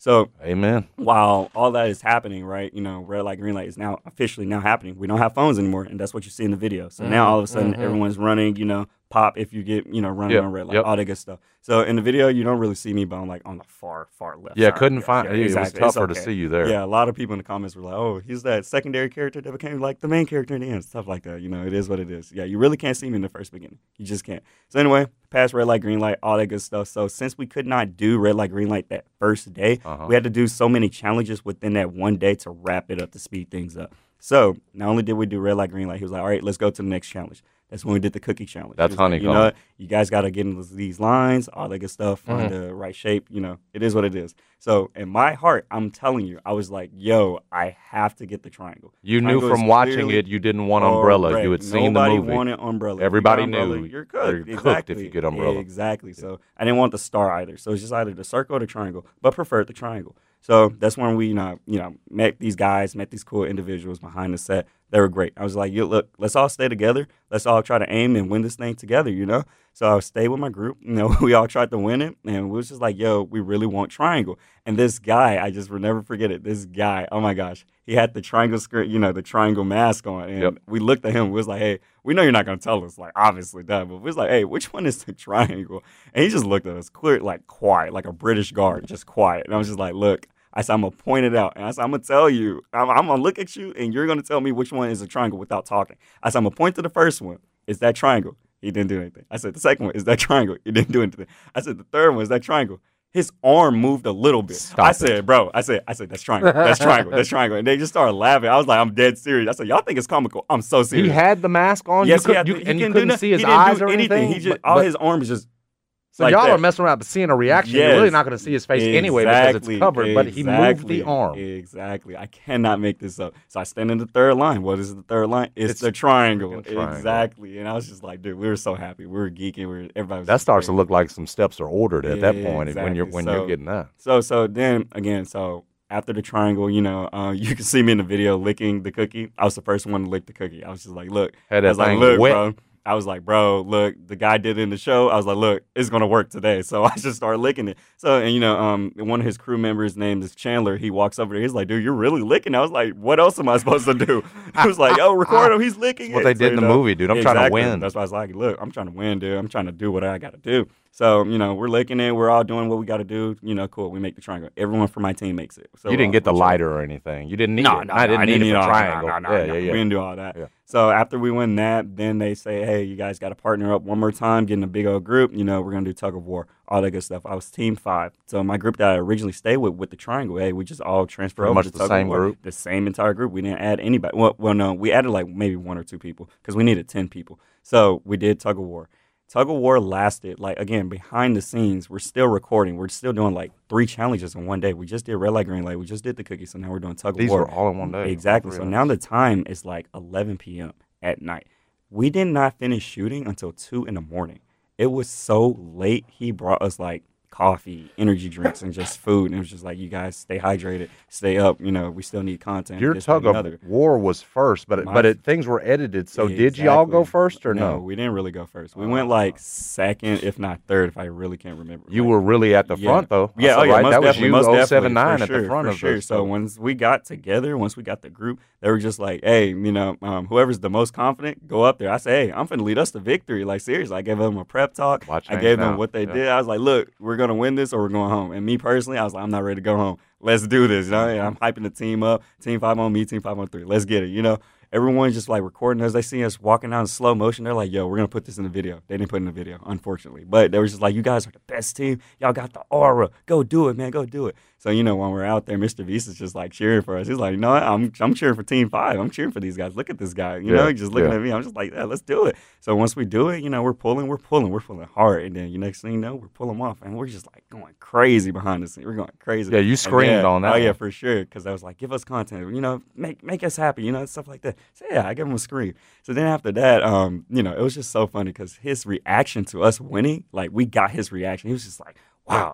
So, amen. While all that is happening, right, red light, green light is now officially now happening. We don't have phones anymore, and that's what you see in the video. So now all of a sudden, everyone's running, pop if you get, running on red light, all that good stuff. So in the video, you don't really see me, but I'm like on the far left Yeah, side. couldn't find it. Exactly. It was tougher to see you there. Yeah, a lot of people in the comments were like, oh, he's that secondary character that became like the main character in the end, stuff like that. It is what it is. Yeah, you really can't see me in the first beginning. You just can't. So anyway, past red light, green light, all that good stuff. So since we could not do red light, green light that first day, we had to do so many challenges within that one day to wrap it up, to speed things up. So not only did we do red light, green light, he was like, all right, let's go to the next challenge. That's when we did the cookie challenge. That's honeycomb. Like, you guys got to get into these lines, all that good stuff, find the right shape. It is what it is. So in my heart, I'm telling you, I was like, yo, I have to get the triangle. You knew from watching it you didn't want umbrella. Correct. You had seen the Nobody movie. wanted umbrella. Everybody umbrella, knew you're cooked. You're exactly. cooked if you get umbrella. Exactly. So I didn't want the star either. So it's just either the circle or the triangle, but preferred the triangle. So that's when we, met these guys, met these cool individuals behind the set. They were great. I was like, look, let's all stay together. Let's all try to aim and win this thing together, So I stayed with my group. We all tried to win it. And we was just like, yo, we really want triangle. And this guy, I just will never forget it. This guy, oh my gosh, he had the triangle skirt, the triangle mask on. And we looked at him. We was like, hey, we know you're not going to tell us, like, obviously that. But we was like, hey, which one is the triangle? And he just looked at us clear, like quiet, like a British guard, just quiet. And I was just like, look. I said, I'm going to point it out. And I said, I'm going to tell you. I'm going to look at you, and you're going to tell me which one is a triangle without talking. I said, I'm going to point to the first one. Is that triangle? He didn't do anything. I said, the second one, is that triangle? He didn't do anything. I said, the third one, is that triangle? His arm moved a little bit. I said, bro, that's triangle. That's triangle. That's triangle. And they just started laughing. I was like, I'm dead serious. I said, y'all think it's comical. I'm so serious. He had the mask on? Yes, you couldn't see his eyes or anything? His arms just... So like y'all are messing around but seeing a reaction. Yes. You're really not going to see his face anyway because it's covered, but he moved the arm. Exactly. I cannot make this up. So I stand in the third line. What is the third line? It's the triangle. Exactly. And I was just like, dude, we were so happy. We were geeking. Everybody was that starts to look like some steps are ordered at that point when you're getting that. So then, again, after the triangle, you can see me in the video licking the cookie. I was the first one to lick the cookie. I was just like, look. Had that thing look, wet. bro. I was like, bro, look, the guy did it in the show. I was like, look, it's going to work today. So I just started licking it. So, and one of his crew members named is Chandler. He walks over there. He's like, dude, you're really licking. I was like, what else am I supposed to do? He was like, yo, record him. He's licking That's what they did in the movie, dude. I'm trying to win. That's why I was like, look, I'm trying to win, dude. I'm trying to do what I got to do. So, we're licking it. We're all doing what we got to do. Cool. We make the triangle. Everyone from my team makes it. So, you didn't get the lighter or anything. You didn't need it. I didn't need it for triangle. No. We didn't do all that. Yeah. So after we win that, then they say, hey, you guys got to partner up one more time, get in a big old group. We're going to do tug of war, all that good stuff. I was team 5. So my group that I originally stayed with the triangle, hey, we just all transferred over to the same group? The same entire group. We didn't add anybody. Well, no, we added like maybe 1 or 2 people because we needed 10 people. So we did tug of war. Tug of war lasted, like, again, behind the scenes, we're still recording. We're still doing, like, 3 challenges in one day. We just did red light, green light. We just did the cookies, so now we're doing tug of war. These were all in one day. Exactly. So now the time is, like, 11 p.m. at night. We did not finish shooting until 2 in the morning. It was so late. He brought us, like, coffee, energy drinks, and just food. And it was just like, you guys stay hydrated, stay up. We still need content. Your tug of war was first, but things were edited. So did y'all go first or no? No, we didn't really go first. We went like second, if not third, if I really can't remember. You were really at the front, though. Yeah, right? That was you, 079 at the front of sure. So once we got together, once we got the group, they were just like, hey, whoever's the most confident, go up there. I say, hey, I'm finna lead us to victory. Like, seriously, I gave them a prep talk. I gave them what they did. I was like, look, we're going to win this or we're going home. And me personally, I was like, I'm not ready to go home. Let's do this. I'm hyping the team up. Team 5 on me, team 5 on 3. Let's get it. Everyone's just like recording us. They see us walking out in slow motion. They're like, yo, we're going to put this in the video. They didn't put it in the video, unfortunately. But they were just like, you guys are the best team. Y'all got the aura. Go do it, man. Go do it. So, when we're out there, Mr. Beast is just like cheering for us. He's like, no, I'm cheering for Team 5. I'm cheering for these guys. Look at this guy. He's just looking at me. I'm just like, yeah, let's do it. So once we do it, we're pulling hard. And then next thing you know, we're pulling them off. And we're just like going crazy behind the scene. We're going crazy. Yeah, you screamed on that. Oh, yeah, for sure. Because I was like, give us content, make us happy, stuff like that. So, yeah, I gave him a scream. So then after that, it was just so funny because his reaction to us winning, like we got his reaction. He was just like, wow.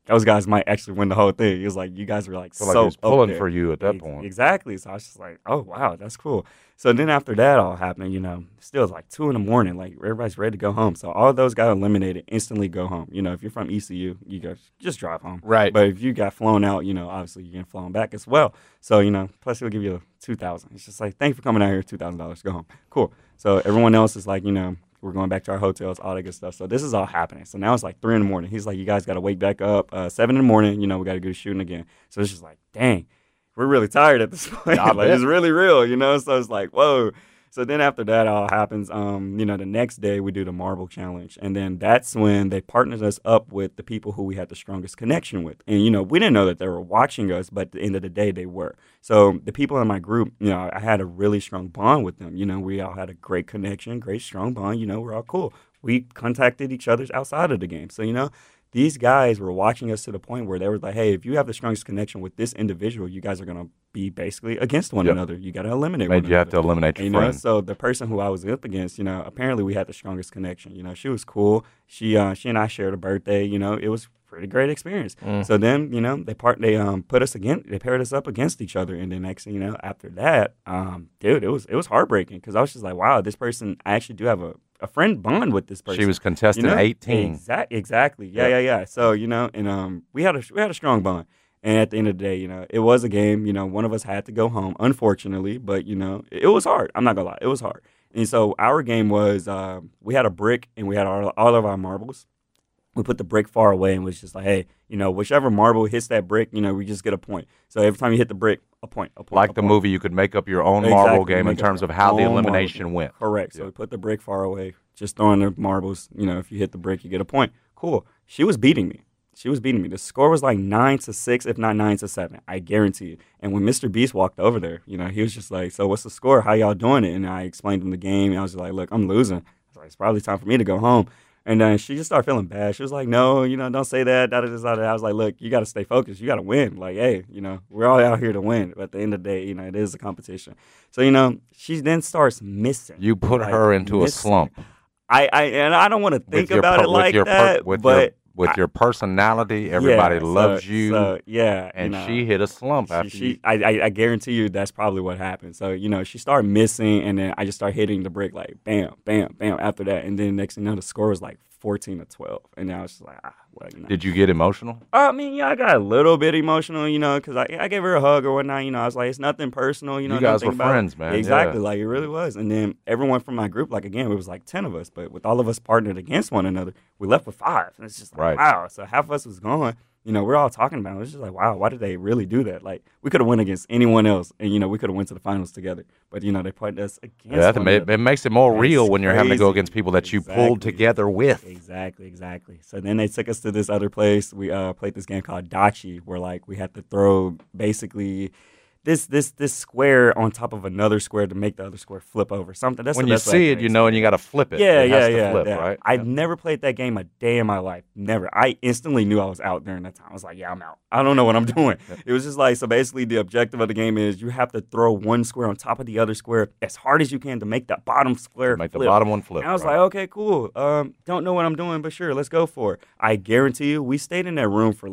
those guys might actually win the whole thing. It was like you guys were like so so like he was pulling up there. for you at that point. Exactly. So I was just like, oh wow, that's cool. So then after that all happened, still it's like 2 a.m. Like everybody's ready to go home. So all those got eliminated, instantly go home. If you're from ECU, you guys just drive home. Right. But if you got flown out, obviously you're getting flown back as well. So, plus he'll give you $2,000. It's just like, thanks for coming out here, $2,000, go home. Cool. So everyone else is like, we're going back to our hotels, all that good stuff. So this is all happening. So now it's like 3 a.m. He's like, you guys got to wake back up. 7 a.m, we got to go shooting again. So it's just like, dang, we're really tired at this point. Like, it's really real, So it's like, whoa. So then after that all happens, the next day we do the Marble Challenge. And then that's when they partnered us up with the people who we had the strongest connection with. And, we didn't know that they were watching us, but at the end of the day, they were. So the people in my group, I had a really strong bond with them. We all had a great connection, great strong bond. We're all cool. We contacted each other outside of the game. So, these guys were watching us to the point where they were like, hey, if you have the strongest connection with this individual, you guys are going to be basically against one another. You got to eliminate one another. You have to eliminate your friend. So the person who I was up against, apparently we had the strongest connection. She was cool. She and I shared a birthday. It was a pretty great experience. So then, they paired us up against each other. And then next thing after that, dude, it was heartbreaking because I was just like, wow, this person, I actually do have a friend bond with this person. She was contestant 18. Exactly. Yeah. So, and we had a strong bond. And at the end of the day, it was a game. One of us had to go home, unfortunately, but it was hard. I'm not gonna lie, it was hard. And so our game was we had a brick and we had all of our marbles. We put the brick far away and was just like, hey, whichever marble hits that brick, we just get a point. So every time you hit the brick, a point. Like the movie, you could make up your own marble game in terms of how the elimination went. Correct. So we put the brick far away, just throwing the marbles. If you hit the brick, you get a point. Cool. She was beating me. The score was like 9-6, if not 9-7. I guarantee you. And when Mr. Beast walked over there, he was just like, so what's the score? How y'all doing it? And I explained him the game. And I was just like, look, I'm losing. I was like, it's probably time for me to go home. And then she just started feeling bad. She was like, no, don't say that. I was like, look, you got to stay focused. You got to win. Like, hey, we're all out here to win. But at the end of the day, it is a competition. So, she then starts missing. You put her into a slump. I don't want to think about it like that, but with your personality, everybody loves you. So, and she hit a slump after I guarantee you that's probably what happened. So, she started missing, and then I just started hitting the brick like bam, bam, bam after that. And then next thing you know, the score was like 14-12. And now it's just like, well, Did you get emotional? I mean, I got a little bit emotional, because I gave her a hug or whatnot. I was like, it's nothing personal. You guys were friends, man. Exactly. Like, it really was. And then everyone from my group, like, again, it was like 10 of us. But with all of us partnered against one another, we left with 5. And it's just like, wow. So half of us was gone. We're all talking about it. It's just like, wow, why did they really do that? Like, we could have went against anyone else, and, we could have went to the finals together. But, they put us against one another. It makes it more real when you're having to go against people that you pulled together with. Exactly. So then they took us to this other place. We played this game called Dachi, where, like, we had to throw basically this square on top of another square to make the other square flip over. Something. That's when you see it, and you got to flip it. Yeah, it has to flip, right? I've never played that game a day in my life. Never. I instantly knew I was out during that time. I was like, yeah, I'm out. I don't know what I'm doing. It was just like, so basically the objective of the game is you have to throw one square on top of the other square as hard as you can to make that bottom square flip. The bottom one flip. And I was like, okay, cool. Don't know what I'm doing, but sure, let's go for it. I guarantee you, we stayed in that room for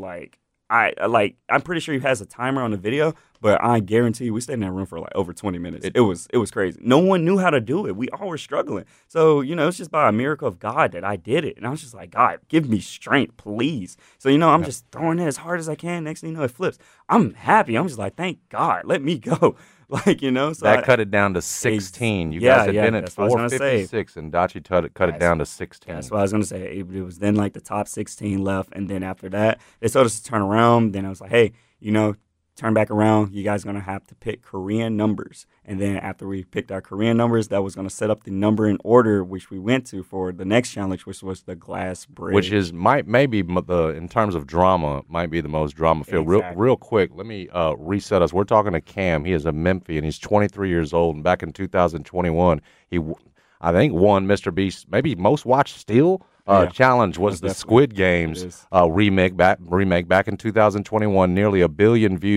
I'm pretty sure he has a timer on the video, but I guarantee you we stayed in that room for like over 20 minutes. It was crazy. No one knew how to do it. We all were struggling. So, it's just by a miracle of God that I did it. And I was just like, God, give me strength, please. So, I'm just throwing it as hard as I can. Next thing you know, it flips. I'm happy. I'm just like, thank God, let me go. So that cut it down to 16. You guys had been at 456, and Dachi cut it down to 16. That's what I was going to say. It was then like the top 16 left, and then after that, they told us to turn around. Then I was like, hey, turn back around. You guys are going to have to pick Korean numbers. And then after we picked our Korean numbers, that was going to set up the number in order, which we went to for the next challenge, which was the glass bridge. Which is, maybe in terms of drama, might be the most drama-filled. Exactly. Real quick, let me reset us. We're talking to Cam. He is a Memphian. He's 23 years old. And back in 2021, he, I think, won Mr. Beast, maybe most watched still. Challenge was the Squid Games remake back in 2021, nearly 1 billion views.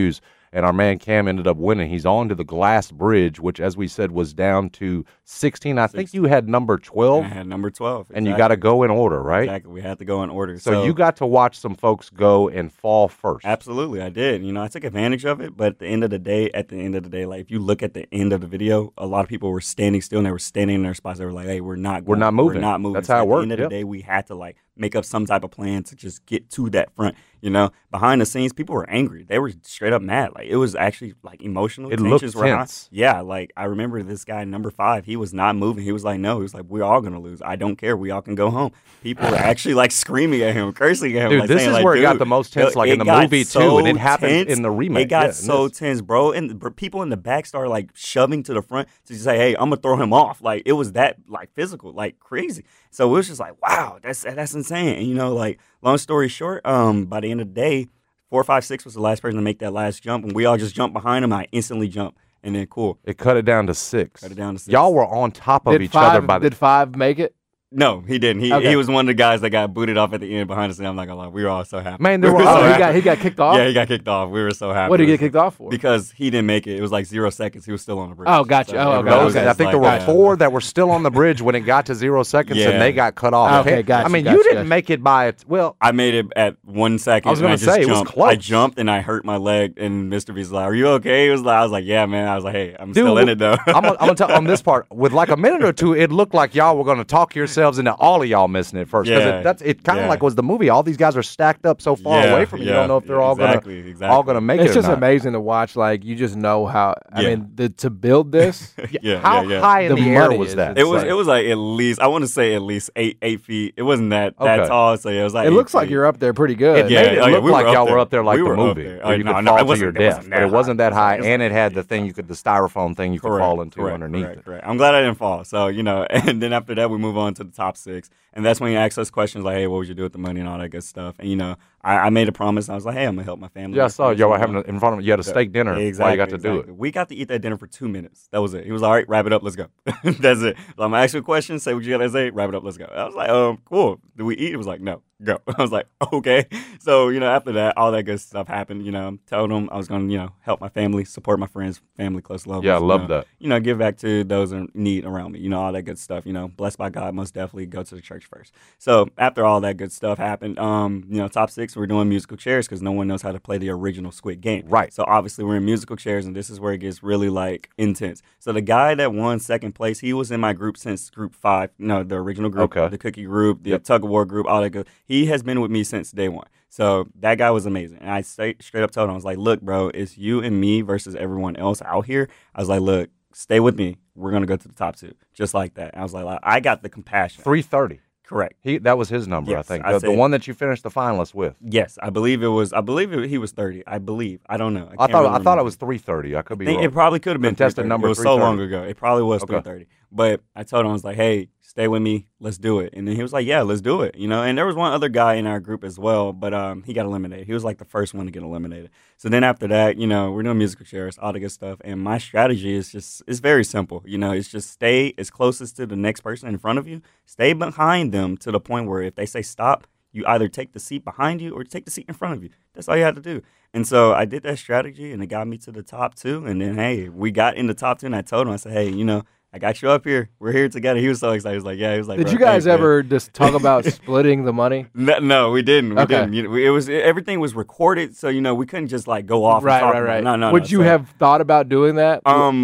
and our man Cam ended up winning. He's on to the glass bridge, which, as we said, was down to 16. I think you had number 12. I had number 12. Exactly. And you got to go in order, right? Exactly. We had to go in order. So you got to watch some folks go and fall first. Absolutely, I did. I took advantage of it, but at the end of the day, like if you look at the end of the video, a lot of people were standing still and they were standing in their spots. They were like, hey, we're not moving. We're not moving. That's how it works. At the end of the day, we had to like make up some type of plan to just get to that front. Behind the scenes, people were angry. They were straight up mad. Like it was actually like emotional. It looked tense. Yeah, like I remember this guy number 5. He was not moving. He was like, no. He was like, we're all gonna lose. I don't care. We all can go home. People were actually like screaming at him, cursing at him. Dude, like, this saying, is where it got the most tense, like in the movie too, and it happened in the remake. It got so tense, bro. And people in the back started like shoving to the front to say, hey, I'm gonna throw him off. Like it was that like physical, like crazy. So it was just like, wow, that's insane. And like long story short, by the end of the day, 4, 5, 6 was the last person to make that last jump, and we all just jumped behind him. I instantly jumped, and then cool. It cut it down to 6. Cut it down to 6. Y'all were on top of each other. Did 5 make it? No, he didn't. He was one of the guys that got booted off at the end behind us, and I'm not gonna lie, we were all so happy. Man, there were he got kicked off? Yeah, he got kicked off. We were so happy. What did he get kicked off for? Because he didn't make it. It was like 0 seconds. He was still on the bridge. Oh, gotcha. So I think there were 4 that were still on the bridge when it got to 0 seconds, and they got cut off. Okay, gotcha. I mean, you didn't make it by it. Well, I made it at 1 second. I was going to say, it was close. I jumped, and I hurt my leg, and Mr. B's like, are you okay? I was like, yeah, man. I was like, hey, I'm still in it, though. I'm going to tell on this part, with like a minute or two, it looked like y'all were going to talk yourselves into all of y'all missing it first. It kind of like was the movie. All these guys are stacked up so far away from you. You don't know if they're all gonna make it. It's just amazing to watch. Like you just know how. I mean, to build this. How high in the air was that? It was like at least, I want to say at least 8 feet. It wasn't that tall. So it was like. It looks like you're up there pretty good. It made it look like y'all were up there like the movie, where you could fall to your death. But it wasn't that high, and it had the thing the styrofoam thing you could fall into underneath it. Correct. I'm glad I didn't fall. So and then after that we move on to the top 6, and that's when you ask us questions like, hey, what would you do with the money and all that good stuff? And I made a promise. I was like, hey, I'm gonna help my family. Yeah, I saw y'all were having in front of you had a steak dinner. While you got to do it. We got to eat that dinner for 2 minutes. That was it. He was like, all right, wrap it up, let's go. That's it. So I'm gonna ask you a question, say what you gotta say, wrap it up, let's go. I was like, cool. Do we eat? It was like, no, go. I was like, okay. So after that, all that good stuff happened. Told him I was gonna help my family, support my friends, family, close loved ones. Yeah, I love that. Give back to those in need around me. All that good stuff. Blessed by God, most definitely go to the church first. So after all that good stuff happened, top 6, we're doing musical chairs because no one knows how to play the original Squid Game. Right. So obviously we're in musical chairs, and this is where it gets really like intense. So the guy that won second place, he was in my group since group 5. The original group, the cookie group, the tug of war group, all that good. He has been with me since day 1. So that guy was amazing. And I straight up told him, I was like, look, bro, it's you and me versus everyone else out here. I was like, look, stay with me. We're going to go to the top 2. Just like that. And I was like, I got the compassion. 330. Correct. That was his number, yes, I think. The one that you finished the finalist with. Yes, I believe he was 30. I believe. I don't know. I thought it was 330. I could be wrong. It probably could have been tested number. It was so long ago. It probably was 330. But I told him, I was like, hey, stay with me. Let's do it. And then he was like, yeah, let's do it. And there was one other guy in our group as well, but he got eliminated. He was like the first one to get eliminated. So then after that, we're doing musical chairs, all the good stuff. And my strategy is it's very simple. It's just stay as closest to the next person in front of you. Stay behind them to the point where if they say stop, you either take the seat behind you or take the seat in front of you. That's all you have to do. And so I did that strategy, and it got me to the top 2. And then, hey, we got in the top 2, and I told him, I said, hey, I got you up here. We're here together. He was so excited. He was like, yeah. He was like, did you guys ever just talk about splitting the money? No, we didn't. We didn't. Everything was recorded, so we couldn't just like go off. Right. No. Would you have thought about doing that?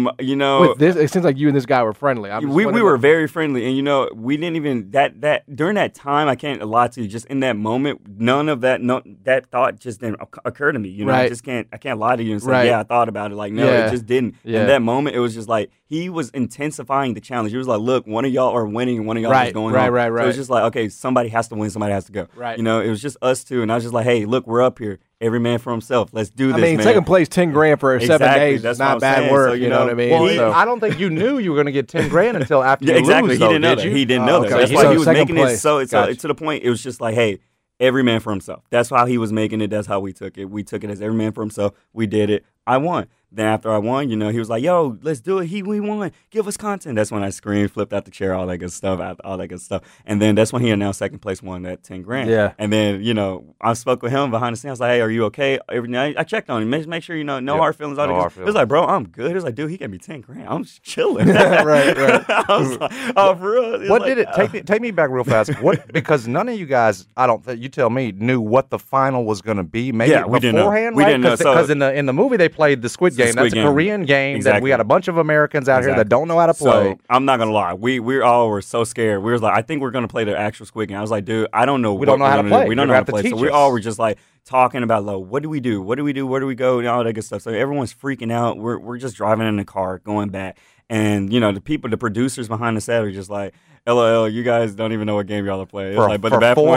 With this, it seems like you and this guy were friendly. We were very friendly, and we didn't even that during that time. I can't lie to you. Just in that moment, none of that that thought just didn't occur to me. I can't lie to you and say, yeah, I thought about it. Like, no, it just didn't. Yeah. In that moment, it was just like he was intensifying the challenge. He was like, look, one of y'all are winning and one of y'all is going home. Right. So it was just like, okay, somebody has to win, somebody has to go. Right. It was just us two. And I was just like, hey, look, we're up here. Every man for himself. Let's do this, man. Second place, 10 grand for 7 days. That's not bad work. So, you know what I mean? Well, I don't think you knew you were going to get 10 grand until after you exactly. lose, he didn't know that. He didn't know that. That's why he was making it so to the point. It was just like, hey, every man for himself. That's how he was making it. That's how we took it. We took it as every man for himself. We did it. I won. then after I won, you know, he was like, yo, let's do it. We won. Give us content. That's when I screamed, flipped out the chair, all that good stuff, And then that's when he announced second place won that 10 grand. Yeah. And then, you know, I spoke with him behind the scenes. I was like, hey, are you okay? Every night I checked on him. Make sure, you know, no hard feelings. All that. He was like, bro, I'm good. He was like, dude, he gave me 10 grand. I'm just chilling. right. I was like, oh, for real? What did it take me back real fast? What, because none of you guys, I don't think, you tell me, knew what the final was going to be. Maybe we didn't know. Beforehand, We right? didn't know. Because in the movie they played the Squid Game. That's a Korean game that we got a bunch of Americans out here that don't know how to play. So, I'm not gonna lie, we all were so scared. We were like, I think we're gonna play the actual Squid Game. I was like, dude, I don't know. We don't know how to play. We don't know how to play. So we all were just like talking about, like, what do we do? What do we do? Where do we go? And all that good stuff. So everyone's freaking out. We're just driving in the car, going back, and you know, the producers behind the set are just like, LOL, you guys don't even know what game y'all are playing. It was like, but for the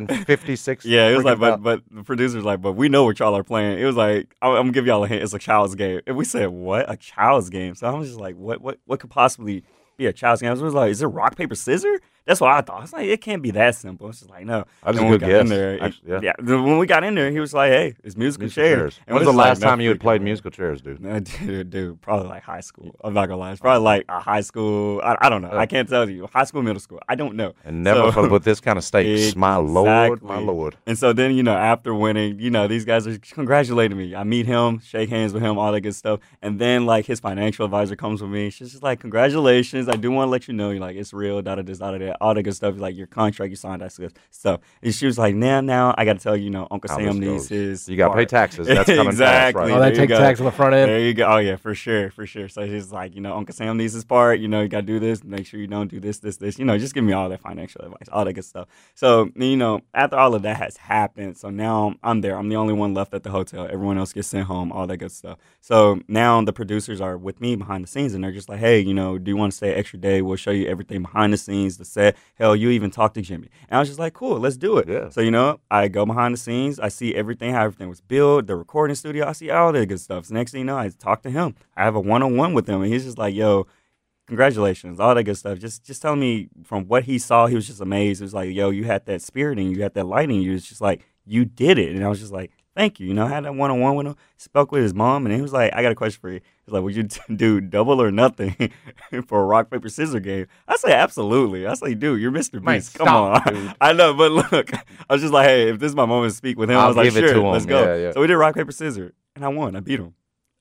456. Yeah, it was like, but the producer's like, but we know what y'all are playing. It was like, I'm gonna give y'all a hint. It's a child's game. And we said, what? A child's game? So I was just like, what could possibly be a child's game? I was like, is it rock, paper, scissors? That's what I thought. I was like, it can't be that simple. It's just like, no. I just good guess. Yeah. When we got in there, he was like, hey, it's musical chairs. When was the last time you had played musical chairs, dude? Dude, probably like high school. I'm not gonna lie. It's probably like a high school. I don't know. I can't tell you. High school, middle school. I don't know. And never with this kind of stakes. My Lord, my Lord. And so then, you know, after winning, you know, these guys are congratulating me. I meet him, shake hands with him, all that good stuff. And then, like, his financial advisor comes with me. She's just like, congratulations. I do want to let you know, you're like, it's real, da-da-da-da-da, all that good stuff. Like, your contract, you signed that stuff. And she was like, now, I got to tell you, you know, Uncle Sam needs his. You got to pay taxes. That's coming exactly. Fast, right? Oh, they take tax on the front end. There you go. Oh, yeah, for sure. So she's like, you know, Uncle Sam needs his part. You know, you got to do this. Make sure you don't do this. You know, just give me all that financial advice, all that good stuff. So, you know, after all of that has happened, so now I'm there. I'm the only one left at the hotel. Everyone else gets sent home, all that good stuff. So now the producers are with me behind the scenes, and they're just like, hey, you know, do you want to stay an extra day? We'll show you everything behind the scenes, the set. Hell, you even talk to Jimmy. And I was just like, cool, let's do it. Yeah. So, you know, I go behind the scenes. I see everything, how everything was built, the recording studio. I see all that good stuff. So next thing you know, I talk to him. I have a one-on-one with him, and he's just like, yo, congratulations, all that good stuff. Just telling me from what he saw, he was just amazed. It was like, yo, you had that spirit and you had that light in you. It's just like, you did it. And I was just like, thank you. You know, I had that one-on-one with him, spoke with his mom, and he was like, I got a question for you. He's like, would you do double or nothing for a rock, paper, scissors game? I say, absolutely. I say, dude, you're Mr. Beast. Come on. Dude. I know, but look, I was just like, hey, if this is my moment to speak with him, I was like, sure, let's go. Yeah. So we did rock, paper, scissors, and I won. I beat him.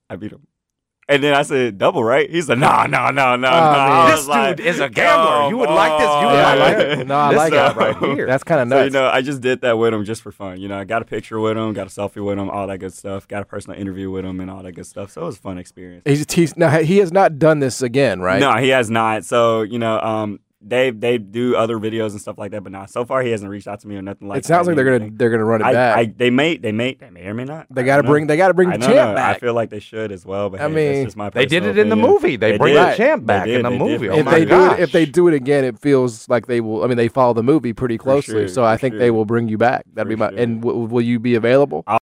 And then I said, double, right? He's like, no. This dude is a gambler. You would like this. You would like it. No, I like it right here. That's kind of nuts. So, you know, I just did that with him just for fun. You know, I got a picture with him, got a selfie with him, all that good stuff. Got a personal interview with him and all that good stuff. So it was a fun experience. Now, he has not done this again, right? No, he has not. So, you know, they do other videos and stuff like that, but nah, so far he hasn't reached out to me or nothing like that. It sounds like they're gonna run it back. They may or may not. They gotta bring the champ back. I feel like they should as well. But I mean, that's just my they did it opinion. in the movie. They bring the champ back in the movie. If they do it again, it feels like they will. I mean, they follow the movie pretty closely, so I think they will bring you back. That'd be my. And will you be available?